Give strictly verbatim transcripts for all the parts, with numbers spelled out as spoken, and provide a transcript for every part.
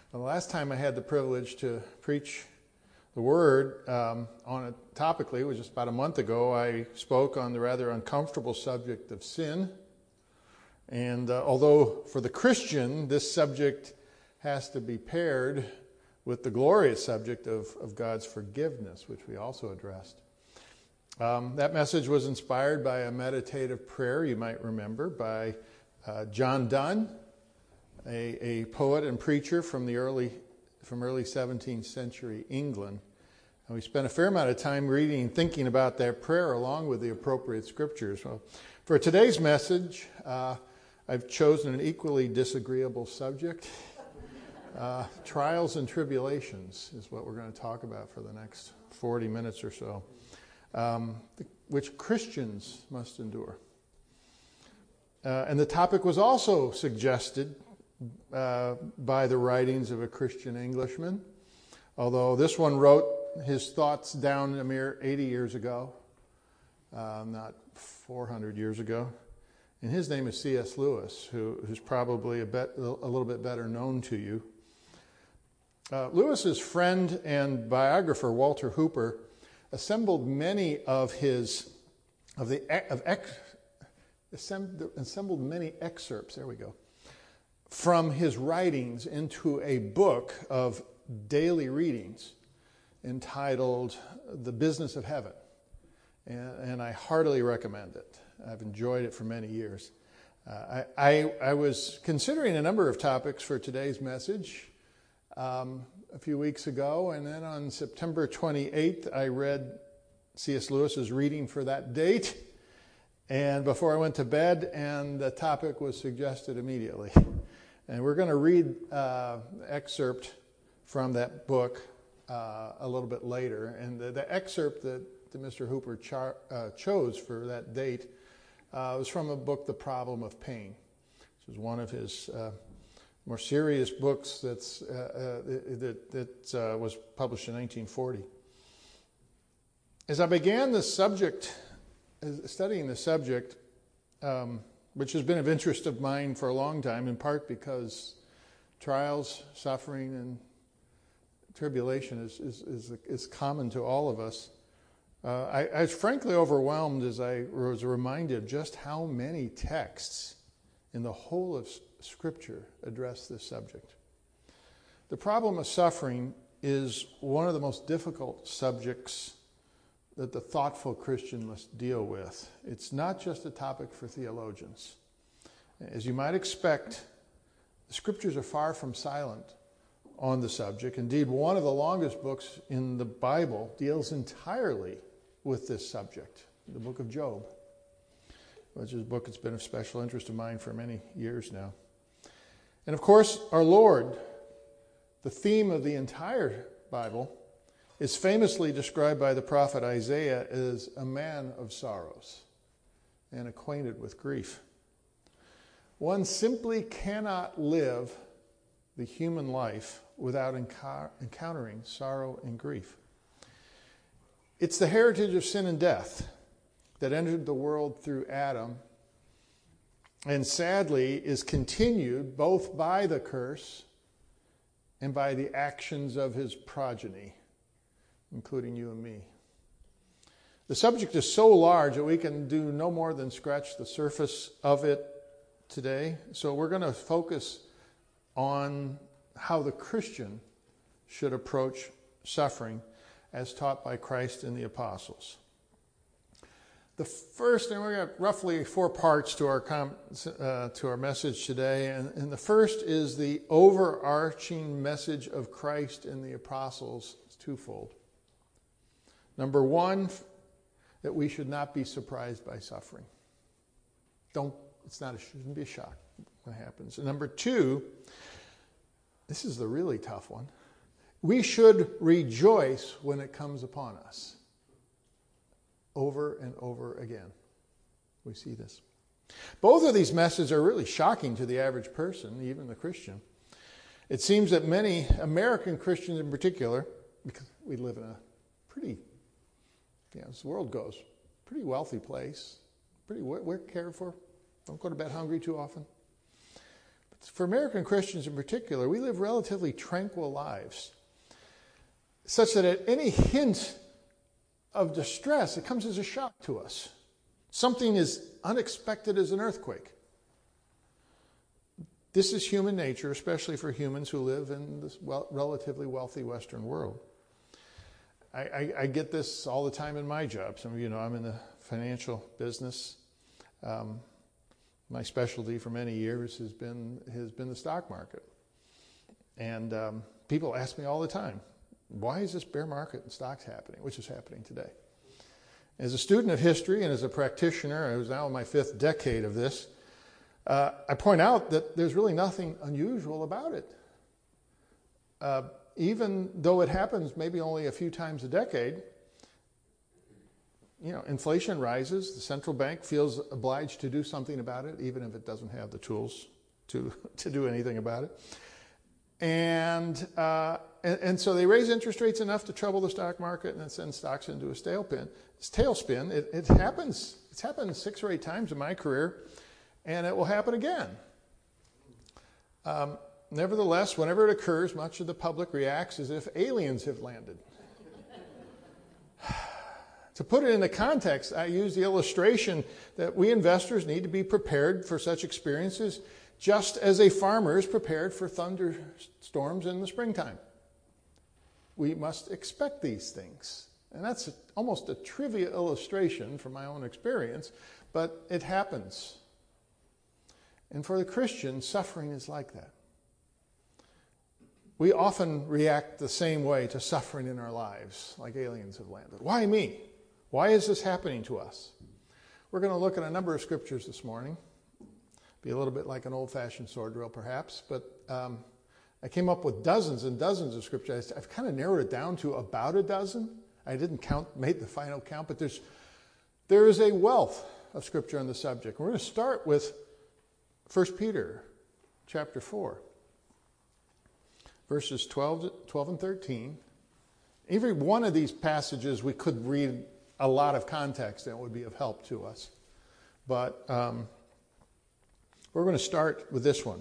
Well, the last time I had the privilege to preach the Word um, on it topically was just about a month ago. I spoke on the rather uncomfortable subject of sin. And uh, although for the Christian this subject has to be paired with the glorious subject of, of God's forgiveness, which we also addressed. Um, that message was inspired by a meditative prayer, you might remember, by uh, John Donne, a, a poet and preacher from the early from early seventeenth century England. And we spent a fair amount of time reading and thinking about that prayer along with the appropriate scriptures. Well, for today's message, uh, I've chosen an equally disagreeable subject. Uh, trials and tribulations is what we're going to talk about for the next forty minutes or so, um, which Christians must endure. Uh, and the topic was also suggested uh, by the writings of a Christian Englishman, although this one wrote his thoughts down a mere eighty years ago, uh, not four hundred years ago. And his name is C S Lewis, who, who's probably a, bet, a little bit better known to you. Uh, Lewis's friend and biographer, Walter Hooper, assembled many of his, of the, of ex, assembled many excerpts, there we go, from his writings into a book of daily readings entitled The Business of Heaven. And, and I heartily recommend it. I've enjoyed it for many years. Uh, I, I, I was considering a number of topics for today's message um, a few weeks ago, and then on September twenty-eighth, I read C S Lewis's reading for that date, and before I went to bed, and the topic was suggested immediately. And we're going to read uh, an excerpt from that book uh, a little bit later, and the, the excerpt that, that Mister Hooper char, uh, chose for that date uh, was from a book, The Problem of Pain. This was one of his uh, more serious books that's, uh, uh, that, that uh, was published in nineteen forty. As I began the subject, studying the subject, um, which has been of interest of mine for a long time, in part because trials, suffering, and tribulation is, is, is, is common to all of us, uh, I, I was frankly overwhelmed as I was reminded just how many texts in the whole of Scripture address this subject. The problem of suffering is one of the most difficult subjects that the thoughtful Christian must deal with. It's not just a topic for theologians. As you might expect, the Scriptures are far from silent on the subject. Indeed, one of the longest books in the Bible deals entirely with this subject, the book of Job, which is a book that's been of special interest of mine for many years now. And of course, our Lord, the theme of the entire Bible, is famously described by the prophet Isaiah as a man of sorrows and acquainted with grief. One simply cannot live the human life without enco- encountering sorrow and grief. It's the heritage of sin and death that entered the world through Adam, and sadly is continued both by the curse and by the actions of his progeny, including you and me. The subject is so large that we can do no more than scratch the surface of it today. So we're going to focus on how the Christian should approach suffering as taught by Christ and the apostles. The first, and we're going to have roughly four parts to our com- uh, to our message today, and, and the first is the overarching message of Christ and the apostles. It's twofold. Number one, that we should not be surprised by suffering. Don't, it's not, it shouldn't be a shock when it happens. And number two, this is the really tough one. We should rejoice when it comes upon us. Over and over again, we see this. Both of these messages are really shocking to the average person, even the Christian. It seems that many American Christians in particular, because we live in a pretty, you know, as the world goes, pretty wealthy place, pretty we're cared for, don't go to bed hungry too often. For American Christians in particular, we live relatively tranquil lives, such that at any hint of distress, it comes as a shock to us. Something as unexpected as an earthquake. This is human nature, especially for humans who live in this well, relatively wealthy Western world. I, I, I get this all the time in my job. Some of you know I'm in the financial business. Um, my specialty for many years has been has been the stock market. And um, people ask me all the time, why is this bear market in stocks happening, which is happening today? As a student of history and as a practitioner, I was now in my fifth decade of this, uh, I point out that there's really nothing unusual about it. Uh, even though it happens maybe only a few times a decade, you know, inflation rises, the central bank feels obliged to do something about it, even if it doesn't have the tools to, to do anything about it. And, uh, and and so they raise interest rates enough to trouble the stock market, and it sends stocks into a tailspin. It's tailspin. It, it happens. It's happened six or eight times in my career, and it will happen again. Um, nevertheless, whenever it occurs, much of the public reacts as if aliens have landed. To put it into context, I use the illustration that we investors need to be prepared for such experiences, just as a farmer is prepared for thunderstorms in the springtime. We must expect these things. And that's a, almost a trivial illustration from my own experience, but it happens. And for the Christian, suffering is like that. We often react the same way to suffering in our lives, like aliens have landed. Why me? Why is this happening to us? We're going to look at a number of scriptures this morning. Be a little bit like an old-fashioned sword drill, perhaps, but um, I came up with dozens and dozens of scriptures. I've kind of narrowed it down to about a dozen. I didn't count, made the final count, but there's there is a wealth of scripture on the subject. We're going to start with First Peter chapter four, verses twelve, twelve and thirteen. Every one of these passages we could read a lot of context and it would be of help to us. But um, we're going to start with this one.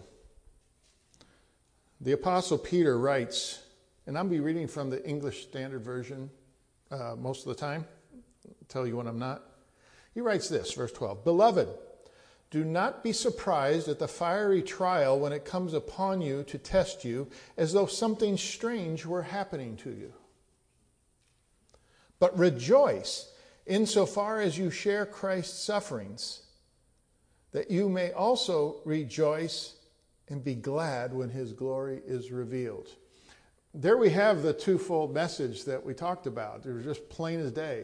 The Apostle Peter writes, and I'll be reading from the English Standard Version uh, most of the time. I'll tell you when I'm not. He writes this, verse twelve, "Beloved, do not be surprised at the fiery trial when it comes upon you to test you, as though something strange were happening to you. But rejoice insofar as you share Christ's sufferings, that you may also rejoice and be glad when his glory is revealed." There we have the twofold message that we talked about. They were just plain as day.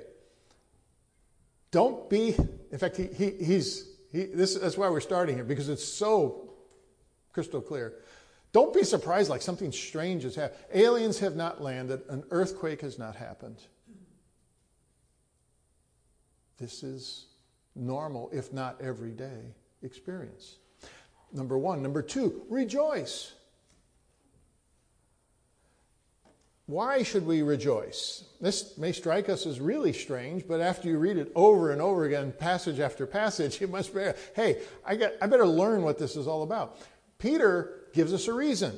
Don't be, in fact, he, he, he's, he, this, that's why we're starting here, because it's so crystal clear. Don't be surprised like something strange has happened. Aliens have not landed. An earthquake has not happened. This is normal, if not everyday, experience. Number one. Number two, rejoice. Why should we rejoice? This may strike us as really strange, but after you read it over and over again, passage after passage, you must be, hey, I, got, I better learn what this is all about. Peter gives us a reason.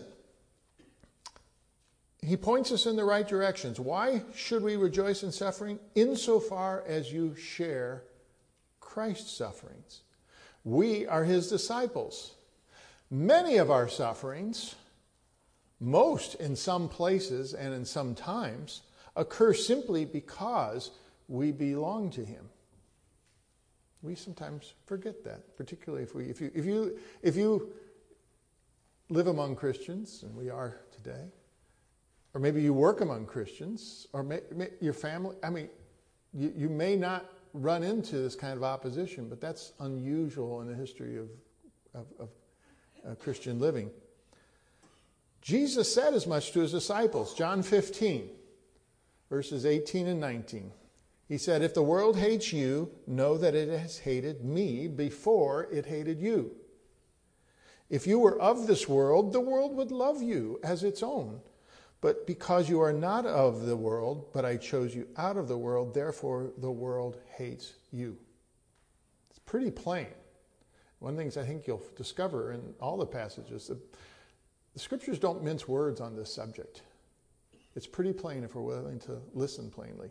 He points us in the right directions. Why should we rejoice in suffering? Insofar as you share Christ's sufferings. We are his disciples. Many of our sufferings, most in some places and in some times, occur simply because we belong to him. We sometimes forget that, particularly if we, if you, if you, if you live among Christians, and we are today, or maybe you work among Christians, or may, may, your family, I mean, you, you may not run into this kind of opposition, but that's unusual in the history of, of, of uh, Christian living. Jesus said as much to his disciples, John fifteen, verses eighteen and nineteen. He said, "If the world hates you, know that it has hated me before it hated you. If you were of this world, the world would love you as its own. But because you are not of the world, but I chose you out of the world, therefore the world hates you." It's pretty plain. One of the things I think you'll discover in all the passages, the, the scriptures don't mince words on this subject. It's pretty plain if we're willing to listen plainly.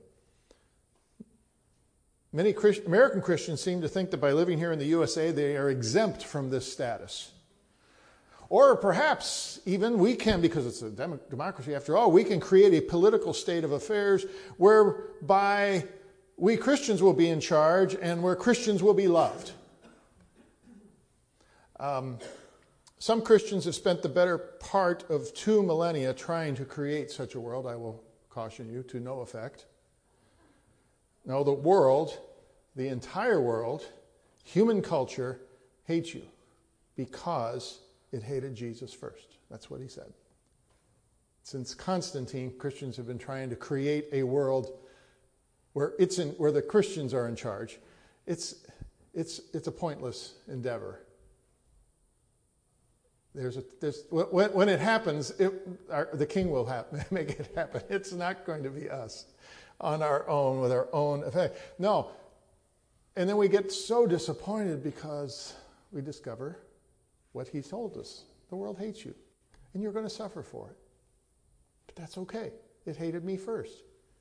Many Christ- American Christians seem to think that by living here in the U S A, they are exempt from this status. Or perhaps even we can, because it's a dem- democracy after all, we can create a political state of affairs whereby we Christians will be in charge and where Christians will be loved. Um, some Christians have spent the better part of two millennia trying to create such a world. I will caution you, to no effect. No, the world, the entire world, human culture hates you because it hated Jesus first. That's what he said. Since Constantine, Christians have been trying to create a world where it's in, where the Christians are in charge. It's it's it's a pointless endeavor. There's a there's when, when it happens, it, our, the king will happen, make it happen. It's not going to be us on our own with our own effect. No, and then we get so disappointed because we discover what he told us. The world hates you, and you're going to suffer for it. But that's okay. It hated me first.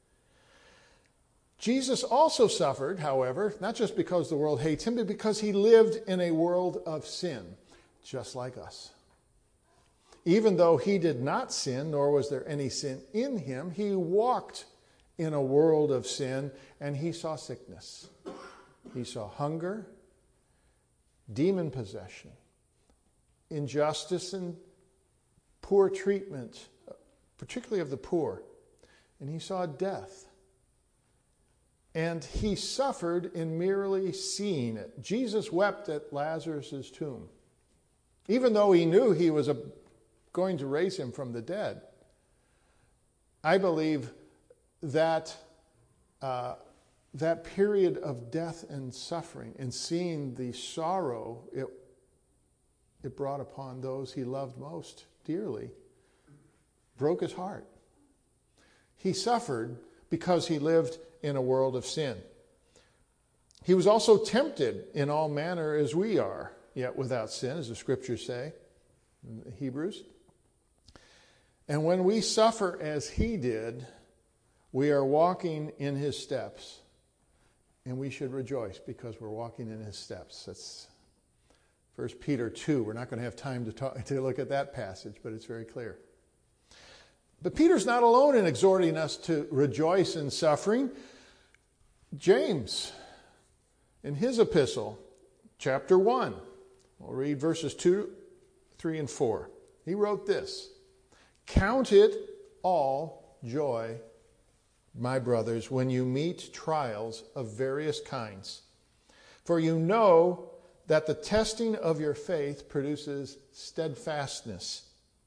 Jesus also suffered, however, not just because the world hates him, but because he lived in a world of sin, just like us. Even though he did not sin, nor was there any sin in him, he walked in a world of sin, and he saw sickness. He saw hunger, demon possession, injustice and poor treatment, particularly of the poor. And he saw death. And he suffered in merely seeing it. Jesus wept at Lazarus' tomb. Even though he knew he was a, going to raise him from the dead, I believe that uh, that period of death and suffering and seeing the sorrow it, it brought upon those he loved most dearly broke his heart. He suffered because he lived in a world of sin. He was also tempted in all manner as we are, yet without sin, as the scriptures say in Hebrews. And when we suffer as he did, we are walking in his steps. And we should rejoice because we're walking in his steps. That's First Peter two. We're not going to have time to talk, to look at that passage, but it's very clear. But Peter's not alone in exhorting us to rejoice in suffering. James, in his epistle, chapter one, we'll read verses two, three, and four. He wrote this: "Count it all joy, my brothers, when you meet trials of various kinds. For you know that the testing of your faith produces steadfastness.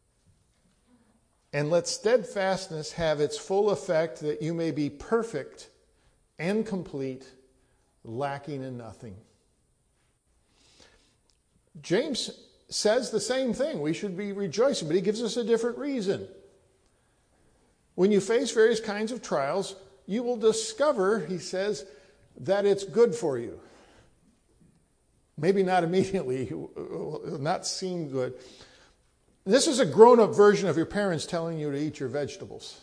And let steadfastness have its full effect, that you may be perfect and complete, lacking in nothing." James says the same thing. We should be rejoicing, but he gives us a different reason. When you face various kinds of trials, you will discover, he says, that it's good for you. Maybe not immediately, it will not seem good. This is a grown-up version of your parents telling you to eat your vegetables.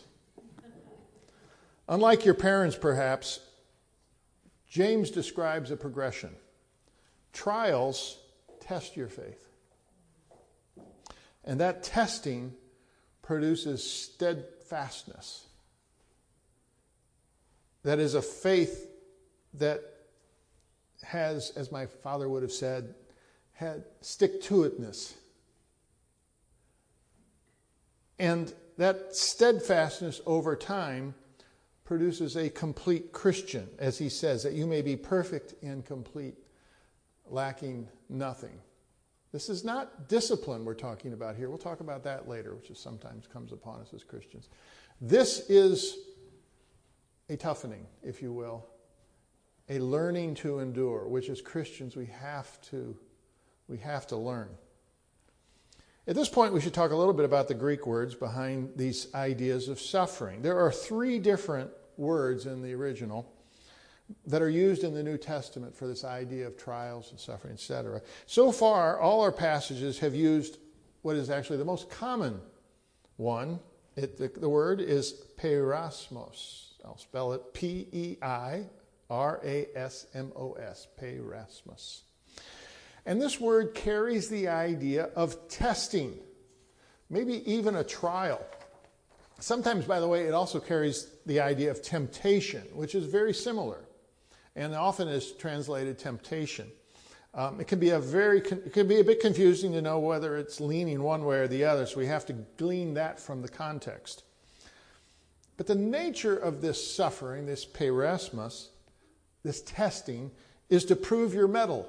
Unlike your parents, perhaps, James describes a progression. Trials test your faith. And that testing produces steadfastness. That is a faith that has, as my father would have said, had stick-to-itness. And that steadfastness over time produces a complete Christian, as he says, that you may be perfect and complete, lacking nothing. This is not discipline we're talking about here. We'll talk about that later, which is sometimes comes upon us as Christians. This is a toughening, if you will, a learning to endure, which as Christians we have to, we have to learn. At this point, we should talk a little bit about the Greek words behind these ideas of suffering. There are three different words in the original. that are used in the New Testament for this idea of trials and suffering, et cetera. So far, all our passages have used what is actually the most common one. It, the, the word is peirasmos. I'll spell it P E I R A S M O S, peirasmos. And this word carries the idea of testing, maybe even a trial. Sometimes, by the way, it also carries the idea of temptation, which is very similar, and often is translated temptation. Um, it can be a very, it can be a bit confusing to know whether it's leaning one way or the other, so we have to glean that from the context. But the nature of this suffering, this peirasmos, this testing, is to prove your mettle.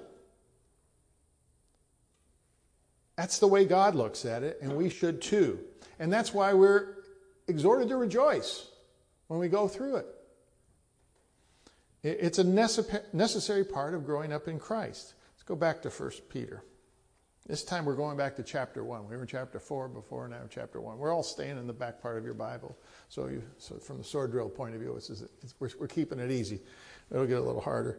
That's the way God looks at it, and we should too. And that's why we're exhorted to rejoice when we go through it. It's a necessary part of growing up in Christ. Let's go back to First Peter. This time we're going back to chapter one. We were in chapter four before, now chapter one. We're all staying in the back part of your Bible. So, you, so from the sword drill point of view, it's, it's, we're, we're keeping it easy. It'll get a little harder.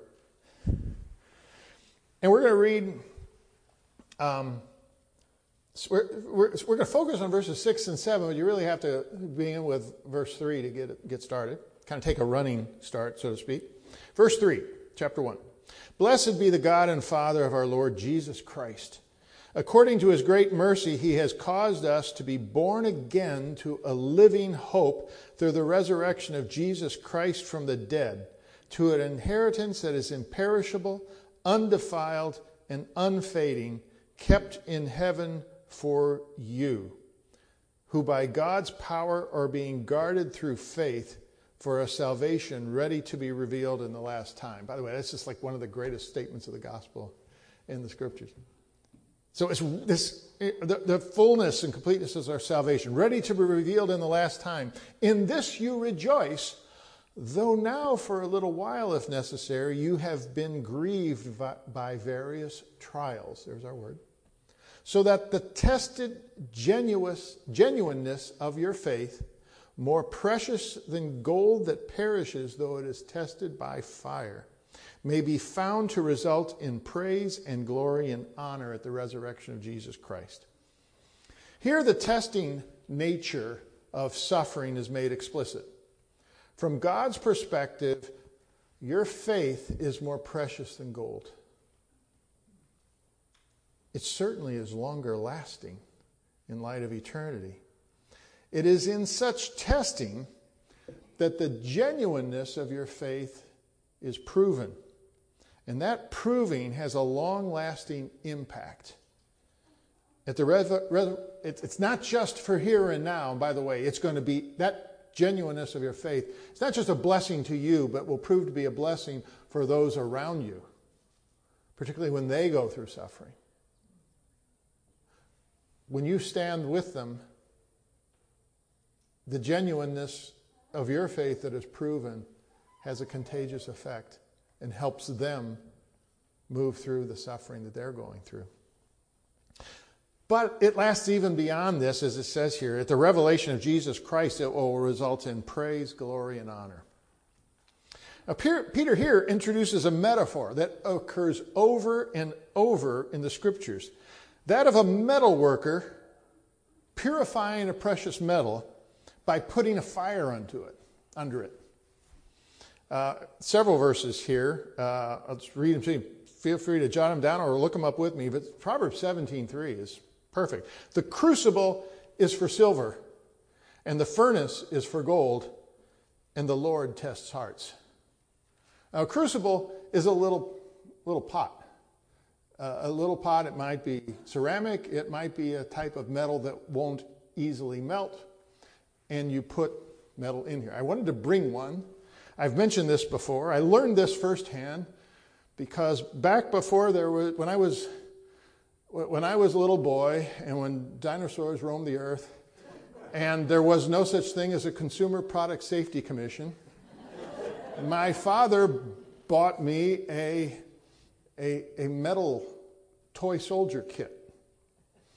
And we're going to read... Um, So we're we're, we're going to focus on verses six and seven, but you really have to begin with verse three to get get started. Kind of take a running start, so to speak. Verse three, chapter one. Blessed be the God and Father of our Lord Jesus Christ. According to his great mercy, he has caused us to be born again to a living hope through the resurrection of Jesus Christ from the dead, to an inheritance that is imperishable, undefiled, and unfading, kept in heaven for you, who by God's power are being guarded through faith for a salvation ready to be revealed in the last time. By the way, that's just like one of the greatest statements of the gospel in the scriptures. So it's this the, the fullness and completeness of our salvation, ready to be revealed in the last time. In this you rejoice, though now for a little while, if necessary, you have been grieved by, by various trials. There's our word. So that the tested genuous, genuineness of your faith, more precious than gold that perishes though it is tested by fire, may be found to result in praise and glory and honor at the resurrection of Jesus Christ. Here the testing nature of suffering is made explicit. From God's perspective, your faith is more precious than gold. It certainly is longer lasting in light of eternity. It is in such testing that the genuineness of your faith is proven. And that proving has a long-lasting impact. At the rev- rev- it's not just for here and now, by the way. It's going to be that genuineness of your faith. It's not just a blessing to you, but will prove to be a blessing for those around you, particularly when they go through suffering. When you stand with them, the genuineness of your faith that is proven has a contagious effect and helps them move through the suffering that they're going through. But it lasts even beyond this, as it says here. At the revelation of Jesus Christ, it will result in praise, glory, and honor. Now, Peter here introduces a metaphor that occurs over and over in the Scriptures. That of a metal worker purifying a precious metal by putting a fire unto it, under it. Uh, several verses here. Uh, I'll just read them to you. Feel free to jot them down or look them up with me. But Proverbs seventeen three is perfect. The crucible is for silver, and the furnace is for gold, and the Lord tests hearts. Now, a crucible is a little little pot. Uh, a little pot, it might be ceramic, it might be a type of metal that won't easily melt, and you put metal in here. I wanted to bring one. I've mentioned this before. I learned this firsthand because back before there was, when I was, when I was a little boy and when dinosaurs roamed the earth, and there was no such thing as a Consumer Product Safety Commission, my father bought me a A, a metal toy soldier kit.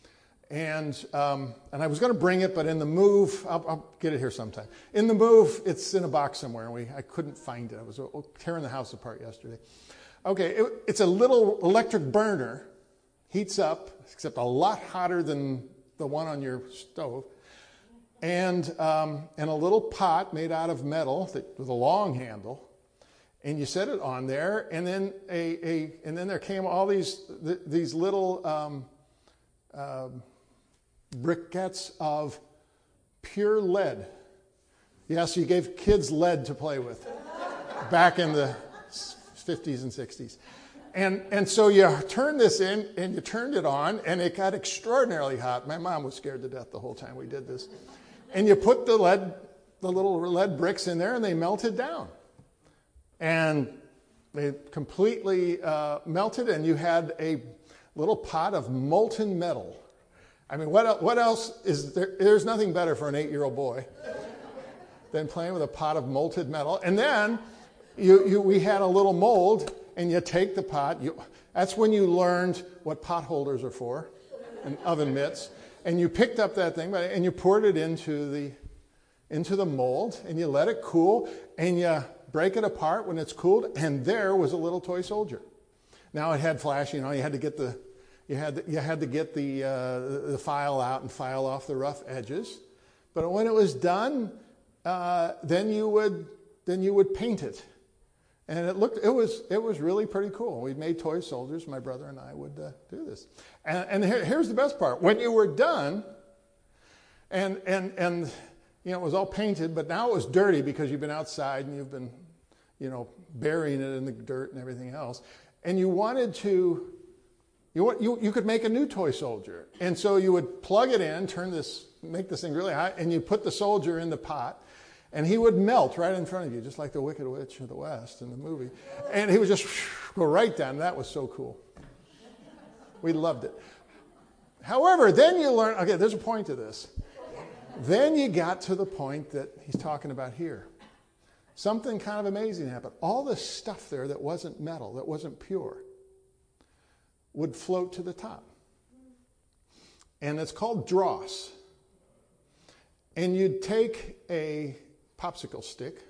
And um, and I was going to bring it, but in the move, I'll, I'll get it here sometime. In the move, it's in a box somewhere, and we I couldn't find it. I was tearing the house apart yesterday. Okay, it, it's a little electric burner, heats up, except a lot hotter than the one on your stove, and um, and a little pot made out of metal that, with a long handle, and you set it on there, and then a, a and then there came all these th- these little um, uh, briquettes of pure lead. Yes, you gave kids lead to play with back in the fifties and sixties. And and so you turned this in, and you turned it on, and it got extraordinarily hot. My mom was scared to death the whole time we did this. And you put the lead, the little lead bricks in there, and they melted down. And they completely uh, melted, and you had a little pot of molten metal. I mean, what what else is there? There's nothing better for an eight-year-old boy than playing with a pot of molten metal. And then you, you we had a little mold, and you take the pot. You, that's when you learned what pot holders are for, and oven mitts. And you picked up that thing, and you poured it into the into the mold, and you let it cool, and you break it apart when it's cooled, and there was a little toy soldier. Now it had flash, you know, you had to get the you had to, you had to get the uh, the file out and file off the rough edges. But when it was done, uh, then you would then you would paint it. And it looked, it was, it was really pretty cool. We'd made toy soldiers. My brother and I would uh, do this. And, and here, here's the best part: when you were done, and and and you know it was all painted, but now it was dirty because you've been outside and you've been, you know, burying it in the dirt and everything else. And you wanted to, you want, you you could make a new toy soldier, and so you would plug it in, turn this, make this thing really hot, and you put the soldier in the pot. And he would melt right in front of you, just like the Wicked Witch of the West in the movie. And he would just go right down. That was so cool. We loved it. However, then you learn, okay, there's a point to this. Then you got to the point that he's talking about here. Something kind of amazing happened. All the stuff there that wasn't metal, that wasn't pure, would float to the top. And it's called dross. And you'd take a popsicle stick.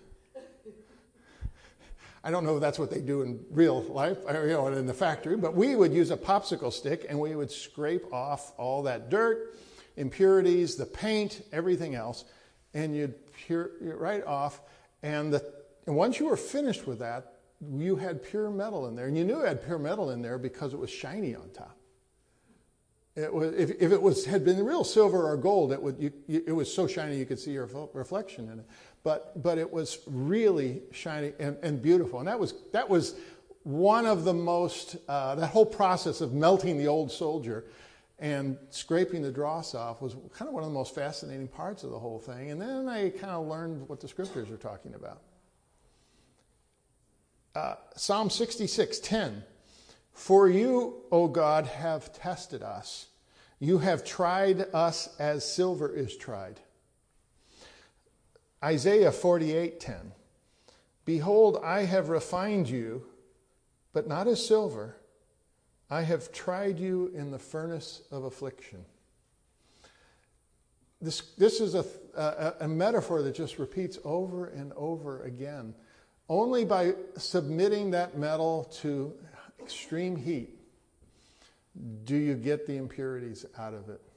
I don't know if that's what they do in real life, or, you know, in the factory, but we would use a popsicle stick, and we would scrape off all that dirt, impurities, the paint, everything else, and you'd pure right off. And, the, and once you were finished with that, you had pure metal in there, and you knew it had pure metal in there because it was shiny on top. It was, if, if it was had been real silver or gold, it would you, you, it was so shiny you could see your reflection in it. But but it was really shiny and, and beautiful, and that was that was one of the most uh, that whole process of melting the old soldier and scraping the dross off was kind of one of the most fascinating parts of the whole thing. And then I kind of learned what the scriptures are talking about. Uh, Psalm sixty-six ten. For you, O God, have tested us. You have tried us as silver is tried. Isaiah forty-eight ten. Behold, I have refined you, but not as silver. I have tried you in the furnace of affliction. This, this is a, a, a metaphor that just repeats over and over again. Only by submitting that metal to extreme heat do you get the impurities out of it.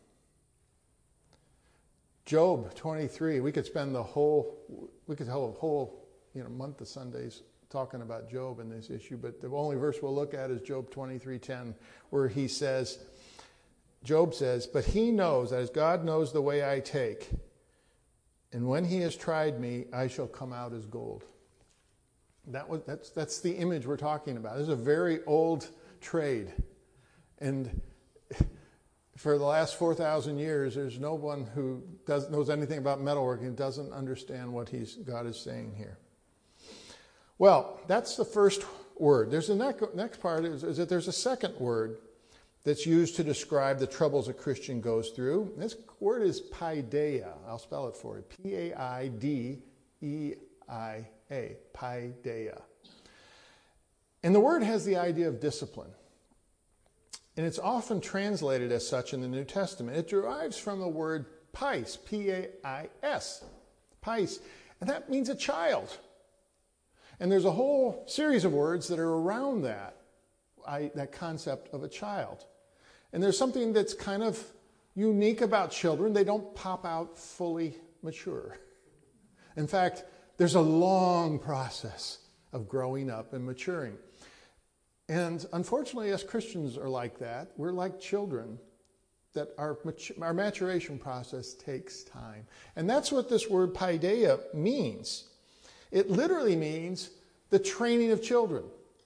Job twenty-three, we could spend the whole, we could have a whole you know, month of Sundays talking about Job and this issue, but the only verse we'll look at is Job twenty-three ten, where he says, Job says, but he knows, as God knows the way I take, and when he has tried me, I shall come out as gold. That was, that's, that's the image we're talking about. This is a very old trade. And for the last four thousand years, there's no one who does, knows anything about metalworking and doesn't understand what he's, God is saying here. Well, that's the first word. There's the next, next part is, is that there's a second word that's used to describe the troubles a Christian goes through. This word is paideia. I'll spell it for you. P A I D E I A. Paideia. And the word has the idea of discipline. And it's often translated as such in the New Testament. It derives from the word pais, P A I S, pais, and that means a child. And there's a whole series of words that are around that, I, that concept of a child. And there's something that's kind of unique about children. They don't pop out fully mature. In fact, there's a long process of growing up and maturing. And unfortunately, us Christians are like that. We're like children, that our, our maturation process takes time. And that's what this word paideia means. It literally means the training of children,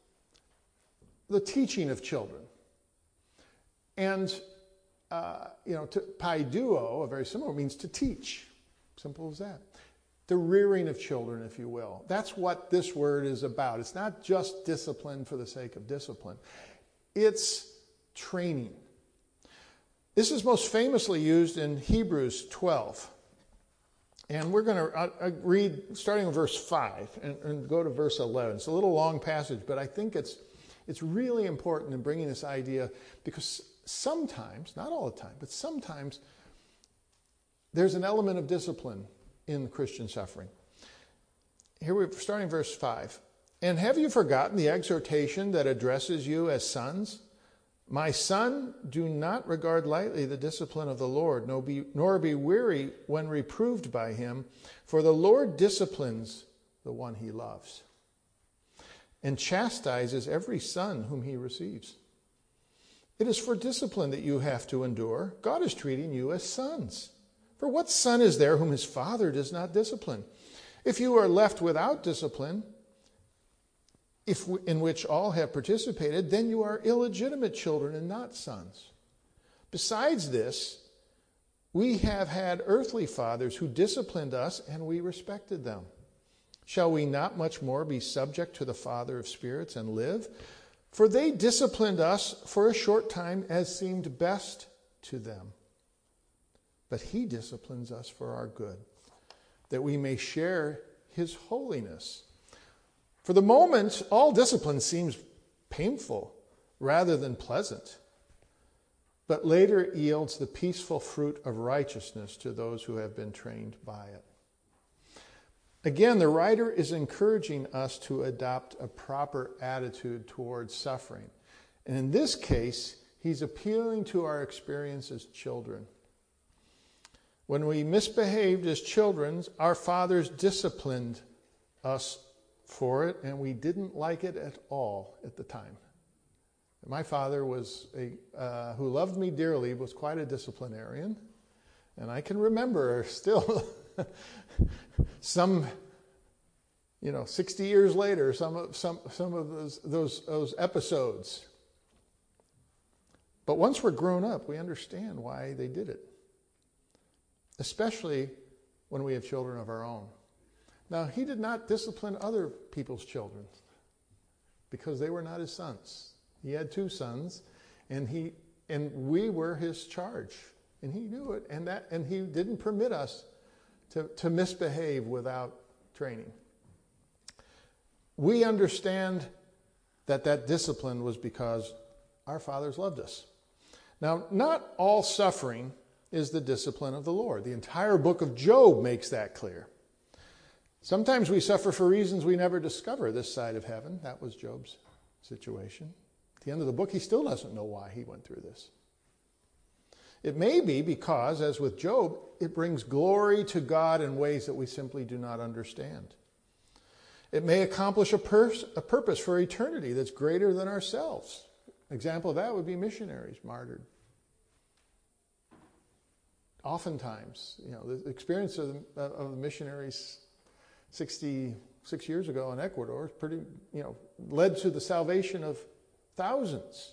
the teaching of children. And, uh, you know, to, paiduo, a very similar, means to teach. Simple as that. The rearing of children, if you will. That's what this word is about. It's not just discipline for the sake of discipline. It's training. This is most famously used in Hebrews twelve. And we're going to uh, read, starting with verse five, and, and go to verse eleven. It's a little long passage, but I think it's, it's really important in bringing this idea, because sometimes, not all the time, but sometimes there's an element of discipline in Christian suffering. Here we're starting verse five. And have you forgotten the exhortation that addresses you as sons? My son, do not regard lightly the discipline of the Lord, nor be, nor be weary when reproved by him, for the Lord disciplines the one he loves, and chastises every son whom he receives. It is for discipline that you have to endure. God is treating you as sons. For what son is there whom his father does not discipline? If you are left without discipline, if in which all have participated, then you are illegitimate children and not sons. Besides this, we have had earthly fathers who disciplined us, and we respected them. Shall we not much more be subject to the Father of spirits and live? For they disciplined us for a short time as seemed best to them. But he disciplines us for our good, that we may share his holiness. For the moment, all discipline seems painful rather than pleasant, but later it yields the peaceful fruit of righteousness to those who have been trained by it. Again, the writer is encouraging us to adopt a proper attitude towards suffering. And in this case, he's appealing to our experience as children. When we misbehaved as children, our fathers disciplined us for it, and we didn't like it at all at the time. My father was a uh, who loved me dearly, was quite a disciplinarian, and I can remember still some, you know, sixty years later, some of some some of those those those episodes. But once we're grown up, we understand why they did it, especially when we have children of our own. Now, he did not discipline other people's children because they were not his sons. He had two sons, and he and we were his charge, and he knew it, and that and he didn't permit us to, to misbehave without training. We understand that that discipline was because our fathers loved us. Now, not all suffering is the discipline of the Lord. The entire book of Job makes that clear. Sometimes we suffer for reasons we never discover this side of heaven. That was Job's situation. At the end of the book, he still doesn't know why he went through this. It may be because, as with Job, it brings glory to God in ways that we simply do not understand. It may accomplish a, pers- a purpose for eternity that's greater than ourselves. An example of that would be missionaries martyred. Oftentimes, you know, the experience of the, of the missionaries sixty-six years ago in Ecuador, pretty, you know, led to the salvation of thousands.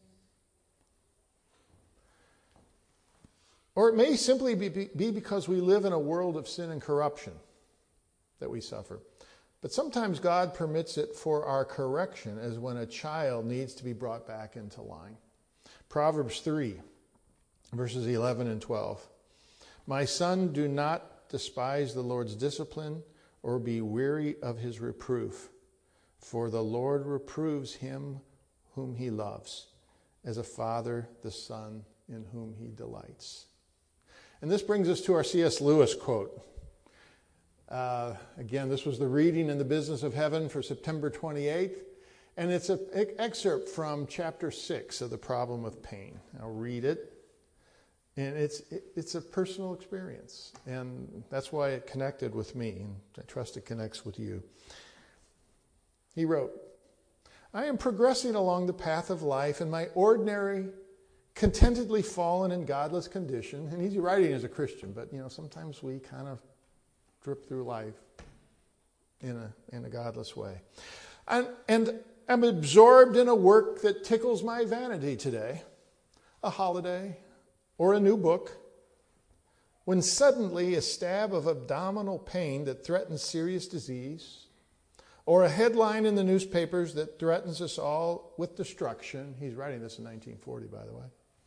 Or it may simply be, be because we live in a world of sin and corruption that we suffer. But sometimes God permits it for our correction, as when a child needs to be brought back into line. Proverbs three, verses eleven and twelve. My son, do not despise the Lord's discipline, or be weary of his reproof. For the Lord reproves him whom he loves, as a father the son in whom he delights. And this brings us to our C S Lewis quote. Uh, again, this was the reading in The Business of Heaven for September twenty-eighth. And it's an excerpt from chapter six of The Problem of Pain. I'll read it. And it's it's a personal experience. And that's why it connected with me. And I trust it connects with you. He wrote, I am progressing along the path of life in my ordinary, contentedly fallen and godless condition. And he's writing as a Christian, but you know, sometimes we kind of drip through life in a in a godless way. And, and I'm absorbed in a work that tickles my vanity today, a holiday or a new book, when suddenly a stab of abdominal pain that threatens serious disease, or a headline in the newspapers that threatens us all with destruction. He's writing this in nineteen forty, by the way.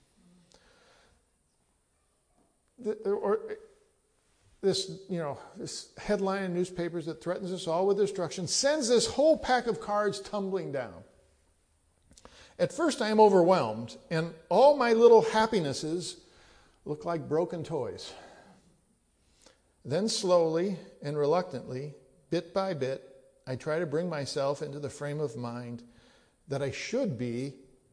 The, or this, you know, this headline in newspapers that threatens us all with destruction sends this whole pack of cards tumbling down. At first I am overwhelmed, and all my little happinesses look like broken toys. Then slowly and reluctantly, bit by bit, I try to bring myself into the frame of mind that I should be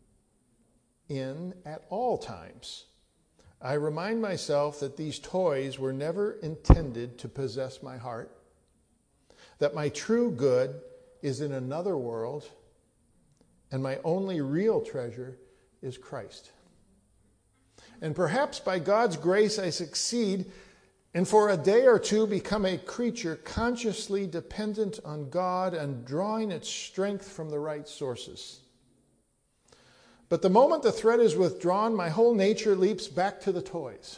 in at all times. I remind myself that these toys were never intended to possess my heart, that my true good is in another world, and my only real treasure is Christ. And perhaps by God's grace I succeed and for a day or two become a creature consciously dependent on God and drawing its strength from the right sources. But the moment the thread is withdrawn, my whole nature leaps back to the toys.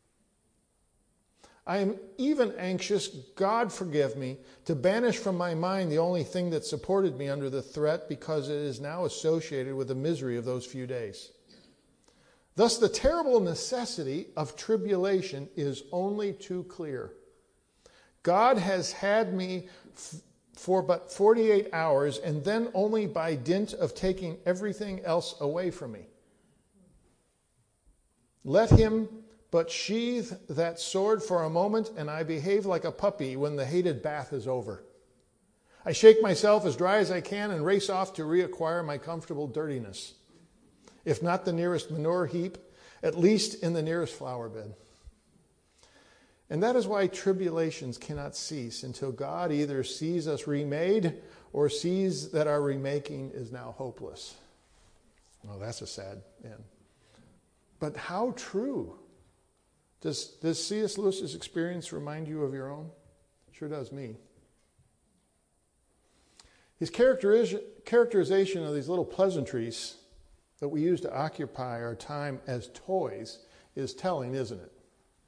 I am even anxious, God forgive me, to banish from my mind the only thing that supported me under the threat, because it is now associated with the misery of those few days. Thus, the terrible necessity of tribulation is only too clear. God has had me f- for but forty-eight hours, and then only by dint of taking everything else away from me. Let him but sheathe that sword for a moment, and I behave like a puppy when the hated bath is over. I shake myself as dry as I can and race off to reacquire my comfortable dirtiness. If not the nearest manure heap, at least in the nearest flower bed. And that is why tribulations cannot cease until God either sees us remade or sees that our remaking is now hopeless. Well, that's a sad end. But how true? Does, does C S Lewis's experience remind you of your own? Sure does me. His characteriz- characterization of these little pleasantries that we use to occupy our time as toys is telling, isn't it?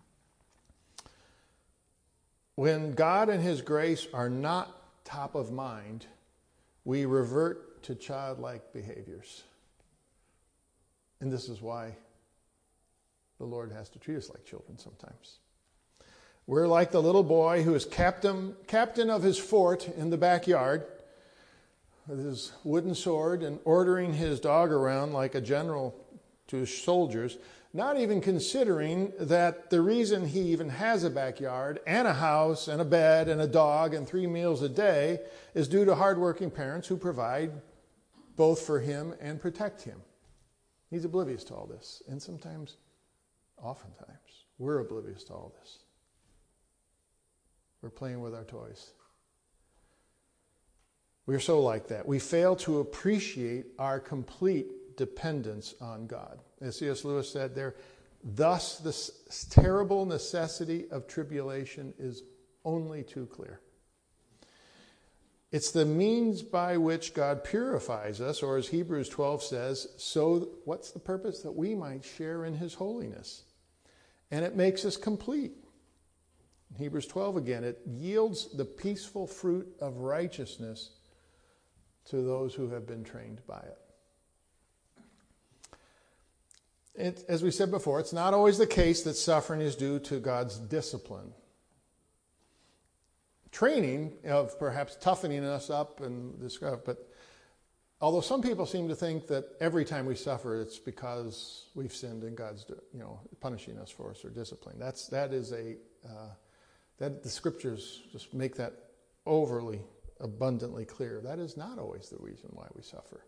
When God and his grace are not top of mind, we revert to childlike behaviors. And this is why the Lord has to treat us like children sometimes. We're like the little boy who is captain, captain of his fort in the backyard with his wooden sword and ordering his dog around like a general to his soldiers, not even considering that the reason he even has a backyard and a house and a bed and a dog and three meals a day is due to hardworking parents who provide both for him and protect him. He's oblivious to all this. And sometimes, oftentimes, we're oblivious to all this. We're playing with our toys. We're so like that. We fail to appreciate our complete dependence on God. As C S Lewis said there, thus the s- terrible necessity of tribulation is only too clear. It's the means by which God purifies us, or as Hebrews twelve says, so what's the purpose? That we might share in his holiness. And it makes us complete. In Hebrews twelve again, it yields the peaceful fruit of righteousness to those who have been trained by it. It, as we said before, it's not always the case that suffering is due to God's discipline. Training of perhaps toughening us up and this stuff, but Although some people seem to think that every time we suffer, it's because we've sinned and God's, you know, punishing us for us or disciplining. That's that is a uh, that the scriptures just make that overly abundantly clear. That is not always the reason why we suffer.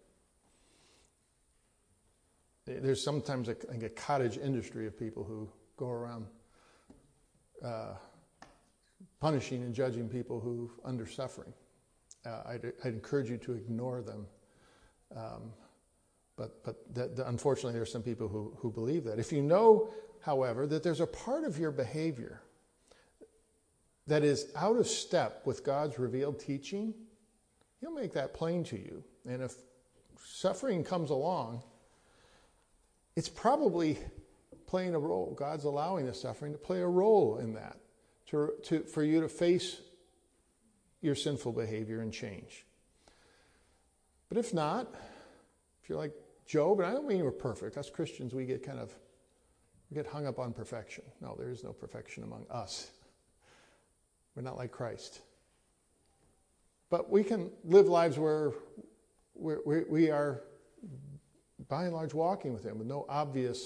There's sometimes a, like a cottage industry of people who go around uh, punishing and judging people who are under suffering. Uh, I'd, I'd encourage you to ignore them. Um, but but that, that unfortunately, there are some people who, who believe that. If you know, however, that there's a part of your behavior that is out of step with God's revealed teaching, He'll make that plain to you. And if suffering comes along, it's probably playing a role. God's allowing the suffering to play a role in that, to, to for you to face your sinful behavior and change. But if not, if you're like Job, and I don't mean we're perfect. Us Christians, we get kind of, we get hung up on perfection. No, there is no perfection among us. We're not like Christ. But we can live lives where we're, we we are, by and large, walking with Him with no obvious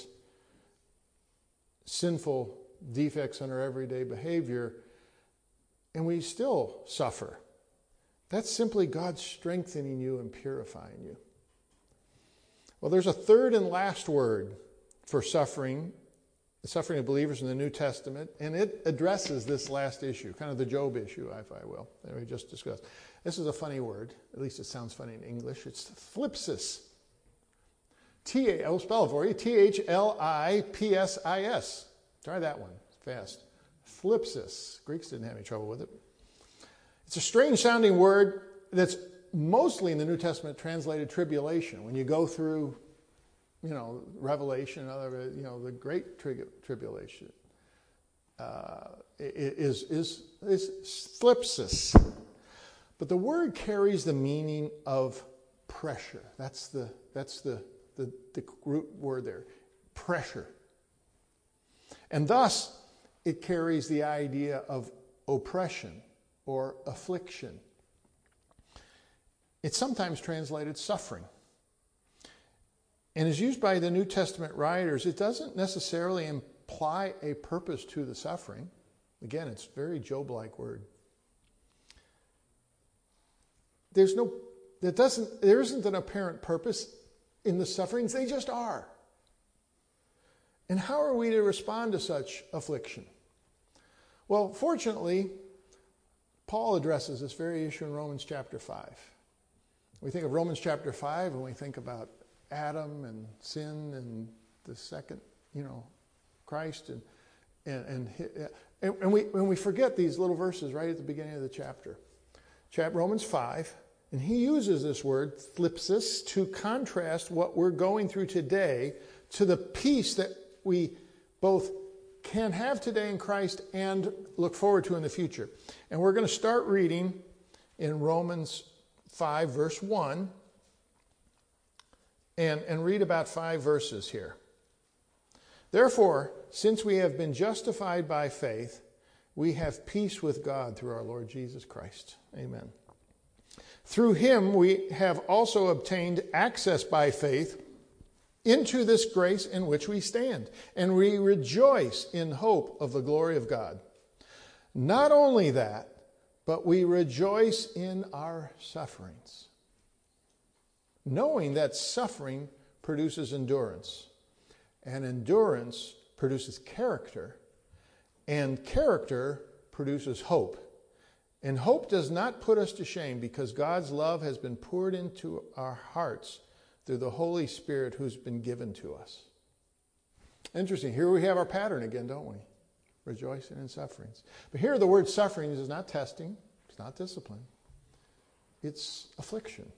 sinful defects in our everyday behavior, and we still suffer. That's simply God strengthening you and purifying you. Well, there's a third and last word for suffering, the suffering of believers in the New Testament, and it addresses this last issue, kind of the Job issue, if I will, that we just discussed. This is a funny word. At least it sounds funny in English. It's thlipsis. T A, I'll spell it for you, T H L I P S I S. Try that one fast. Thlipsis. Greeks didn't have any trouble with it. It's a strange sounding word that's mostly in the New Testament translated tribulation. When you go through, you know, Revelation, other, you know, the great tri- tribulation uh, is, is, is thlipsis. But the word carries the meaning of pressure. That's the, that's the, the, the root word there, pressure. And thus, it carries the idea of oppression or affliction. It's sometimes translated suffering. And is used by the New Testament writers. It doesn't necessarily imply a purpose to the suffering. Again, it's a very Job-like word. There's no, there doesn't, there isn't an apparent purpose in the sufferings. They just are. And how are we to respond to such affliction? Well, fortunately, Paul addresses this very issue in Romans chapter five. We think of Romans chapter five and we think about Adam and sin and the second, you know, Christ and and and, and we and we forget these little verses right at the beginning of the chapter. Chapter Romans five, and he uses this word thlipsis to contrast what we're going through today to the peace that we both can have today in Christ and look forward to in the future. And we're going to start reading in Romans five, verse one, and, and read about five verses here. Therefore, since we have been justified by faith, we have peace with God through our Lord Jesus Christ. Amen. Through him we have also obtained access by faith into this grace in which we stand, and we rejoice in hope of the glory of God. Not only that, but we rejoice in our sufferings, knowing that suffering produces endurance, and endurance produces character, and character produces hope. And hope does not put us to shame, because God's love has been poured into our hearts through the Holy Spirit who's been given to us. Interesting. Here we have our pattern again, don't we? Rejoicing in sufferings. But here the word suffering is not testing. It's not discipline. It's affliction.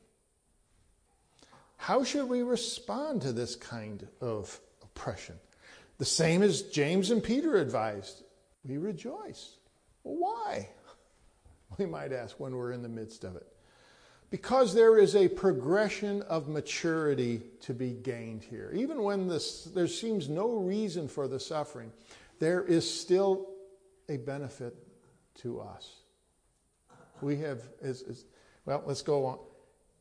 How should we respond to this kind of oppression? The same as James and Peter advised. We rejoice. Well, why? We might ask when we're in the midst of it. Because there is a progression of maturity to be gained here. Even when this, there seems no reason for the suffering, there is still a benefit to us. We have, is, is, well, let's go on.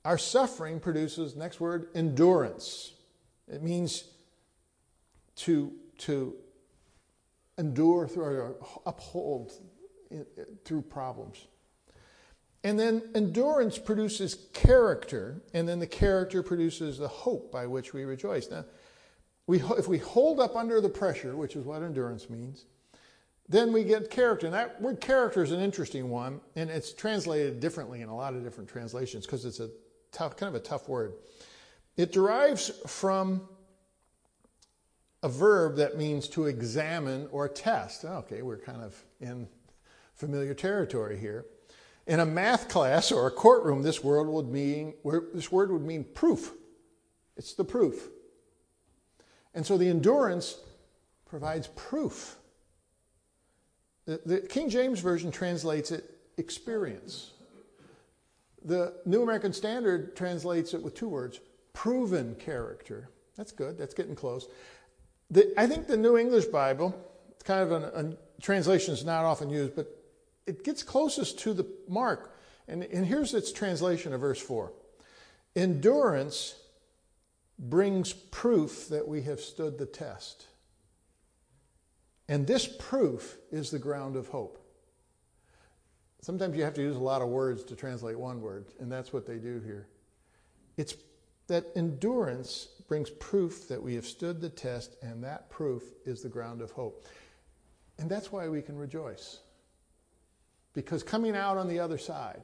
Our suffering produces, next word, endurance. It means to, to endure through, or uphold in, through problems. And then endurance produces character, and then the character produces the hope by which we rejoice. Now, we, if we hold up under the pressure, which is what endurance means, then we get character. And that word character is an interesting one, and it's translated differently in a lot of different translations because it's a tough, kind of a tough word. It derives from a verb that means to examine or test. Okay, we're kind of in familiar territory here. In a math class or a courtroom, this word would mean this word would mean proof. It's the proof. And so the endurance provides proof. The, the King James Version translates it experience. The New American Standard translates it with two words, proven character. That's good. That's getting close. The, I think the New English Bible, it's kind of a translation that's not often used, but it gets closest to the mark. And, and here's its translation of verse four. Endurance brings proof that we have stood the test. And this proof is the ground of hope. Sometimes you have to use a lot of words to translate one word, and that's what they do here. It's that endurance brings proof that we have stood the test, and that proof is the ground of hope. And that's why we can rejoice. Because coming out on the other side,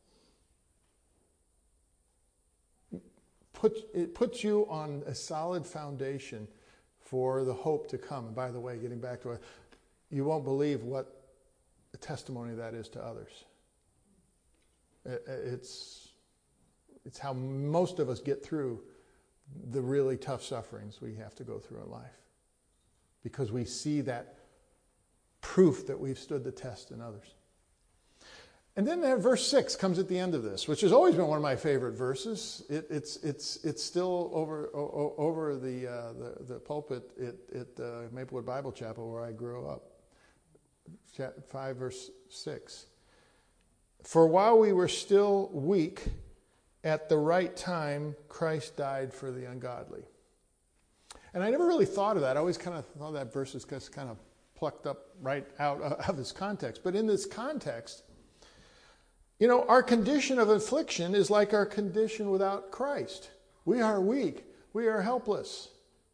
put, it puts you on a solid foundation for the hope to come. And by the way, getting back to it, you won't believe what a testimony that is to others. It, it's, it's how most of us get through the really tough sufferings we have to go through in life. Because we see that proof that we've stood the test in others. And then verse six comes at the end of this, which has always been one of my favorite verses. It, it's it's it's still over over the uh, the, the pulpit at, at uh, Maplewood Bible Chapel where I grew up. Five verse six. For while we were still weak, at the right time, Christ died for the ungodly. And I never really thought of that. I always kind of thought that verse is just kind of plucked up right out of its context. But in this context, you know, our condition of affliction is like our condition without Christ. We are weak. We are helpless.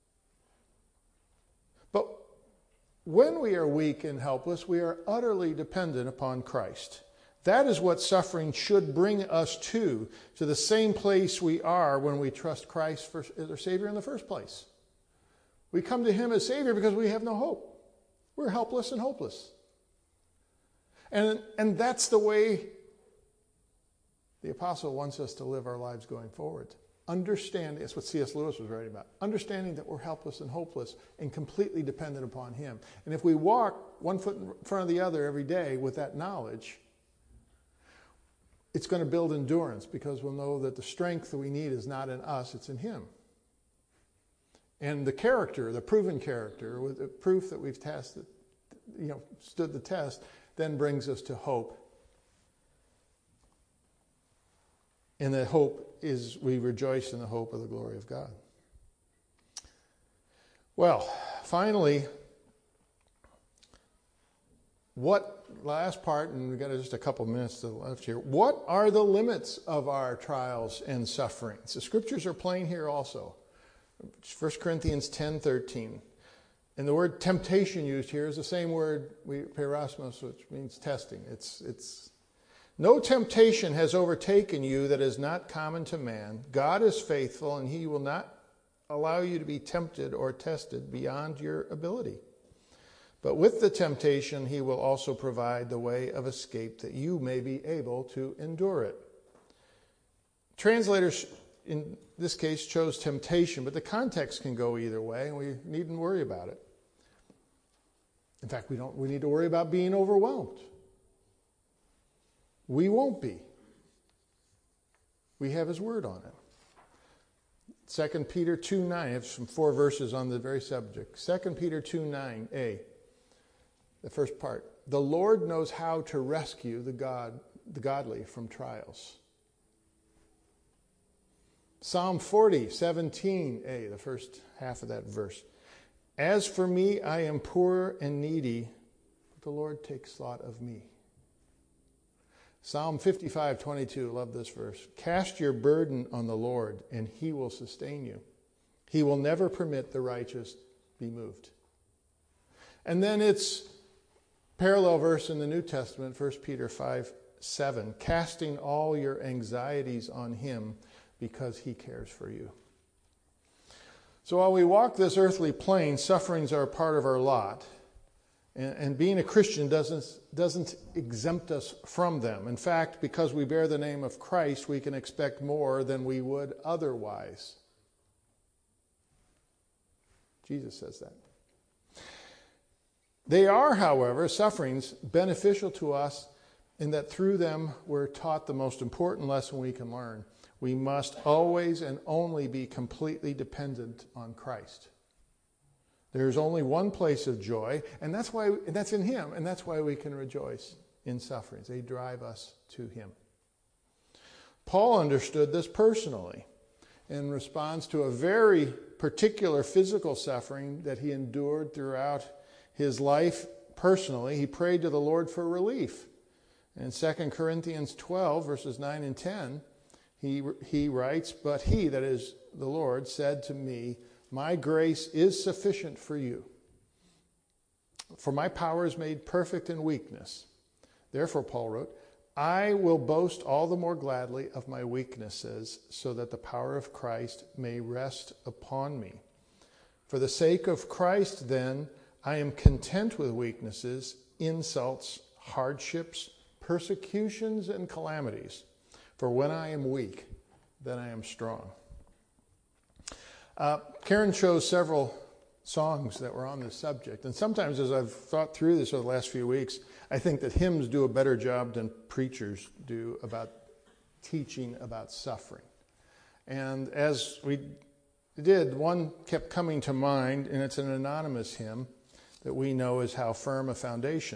But when we are weak and helpless, we are utterly dependent upon Christ. That is what suffering should bring us to, to the same place we are when we trust Christ for, as our Savior in the first place. We come to Him as Savior because we have no hope. We're helpless and hopeless. And, and that's the way the apostle wants us to live our lives going forward. Understand, that's what C S Lewis was writing about. Understanding that we're helpless and hopeless and completely dependent upon Him. And if we walk one foot in front of the other every day with that knowledge, it's going to build endurance because we'll know that the strength that we need is not in us, it's in Him. And the character, the proven character, with the proof that we've tested, you know, stood the test, then brings us to hope. And the hope is we rejoice in the hope of the glory of God. Well, finally, what, last part, and we've got just a couple minutes left here. What are the limits of our trials and sufferings? The scriptures are plain here also. First Corinthians ten thirteen. And the word temptation used here is the same word, we, perasmos, which means testing. It's, it's, no temptation has overtaken you that is not common to man. God is faithful, and He will not allow you to be tempted or tested beyond your ability. But with the temptation, He will also provide the way of escape that you may be able to endure it. Translators, in this case, chose temptation, but the context can go either way, and we needn't worry about it. In fact, we don't. We need to worry about being overwhelmed. We won't be. We have His word on it. Second Peter two nine, I have some four verses on the very subject. Second Peter two nine a, the first part. The Lord knows how to rescue the God, the godly from trials. Psalm forty, seventeen a, the first half of that verse. As for me, I am poor and needy, but the Lord takes thought of me. Psalm fifty-five, twenty-two, love this verse. Cast your burden on the Lord, and he will sustain you. He will never permit the righteous be moved. And then it's parallel verse in the New Testament, First Peter five, seven. Casting all your anxieties on him because he cares for you. So while we walk this earthly plane, sufferings are a part of our lot. And, and being a Christian doesn't, doesn't exempt us from them. In fact, because we bear the name of Christ, we can expect more than we would otherwise. Jesus says that. They are, however, sufferings beneficial to us in that through them we're taught the most important lesson we can learn. We must always and only be completely dependent on Christ. There's only one place of joy, and that's why and that's in him, and that's why we can rejoice in sufferings. They drive us to him. Paul understood this personally in response to a very particular physical suffering that he endured throughout his life personally. He prayed to the Lord for relief. In Second Corinthians twelve, verses nine and ten, he, he writes, "But he," that is the Lord, "said to me, my grace is sufficient for you. For my power is made perfect in weakness. Therefore," Paul wrote, "I will boast all the more gladly of my weaknesses, so that the power of Christ may rest upon me. For the sake of Christ, then, I am content with weaknesses, insults, hardships, persecutions, and calamities. For when I am weak, then I am strong." Uh, Karen chose several songs that were on this subject. And sometimes as I've thought through this over the last few weeks, I think that hymns do a better job than preachers do about teaching about suffering. And as we did, one kept coming to mind, and it's an anonymous hymn that we know as "How Firm a Foundation."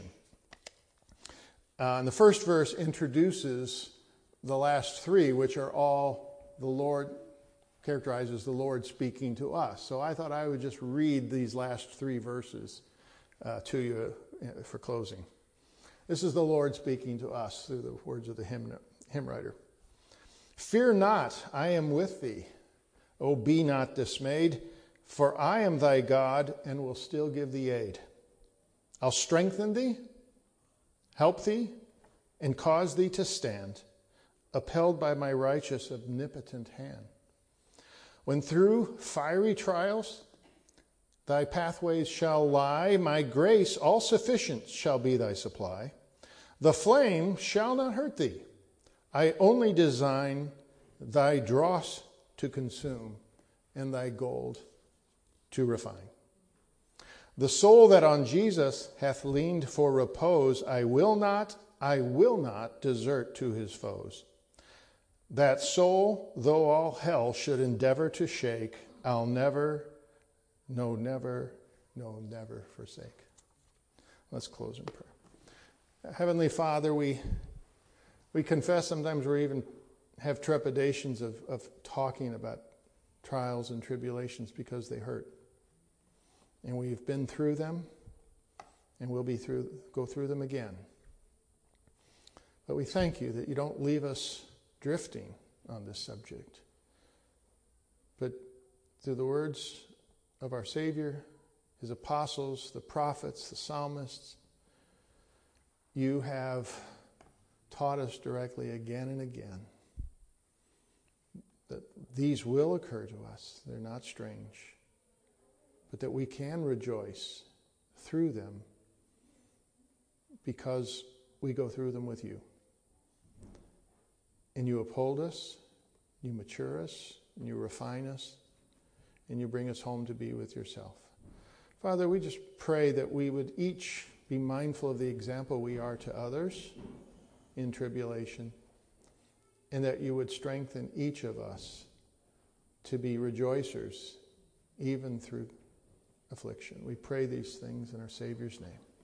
Uh, and the first verse introduces the last three, which are all the Lord, characterizes the Lord speaking to us. So I thought I would just read these last three verses uh, to you for closing. This is the Lord speaking to us through the words of the hymn, hymn writer. "Fear not, I am with thee. O be not dismayed, for I am thy God and will still give thee aid. I'll strengthen thee, help thee, and cause thee to stand, upheld by my righteous omnipotent hand. When through fiery trials thy pathways shall lie, my grace all sufficient shall be thy supply. The flame shall not hurt thee. I only design thy dross to consume and thy gold to refine. The soul that on Jesus hath leaned for repose, I will not, I will not desert to his foes. That soul, though all hell should endeavor to shake, I'll never, no, never, no, never forsake." Let's close in prayer. Heavenly Father, we we confess sometimes we even have trepidations of, of talking about trials and tribulations because they hurt. And we've been through them, and we'll be through go through them again. But we thank you that you don't leave us drifting on this subject, but through the words of our Savior, his apostles, the prophets, the psalmists, you have taught us directly again and again that these will occur to us. They're not strange, but that we can rejoice through them because we go through them with you. And you uphold us, you mature us, and you refine us, and you bring us home to be with yourself. Father, we just pray that we would each be mindful of the example we are to others in tribulation, and that you would strengthen each of us to be rejoicers even through affliction. We pray these things in our Savior's name.